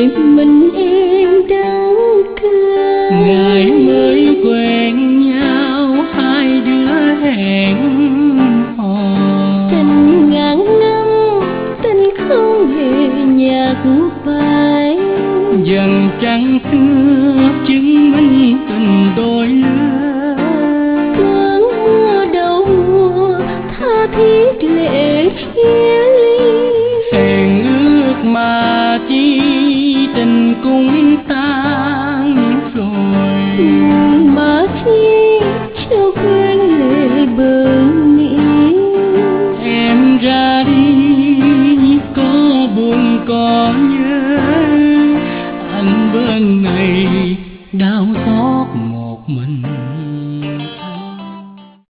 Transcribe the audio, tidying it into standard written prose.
mình em đắng cay. ngày mới quen nhau hai đứa hẹn hò, Tình ngàn năm tình không hề nhạt phai. dần trăng xưa chứng minh tình đôi lứa. Cơn mưa đầu mùa tha thiết lệ kia,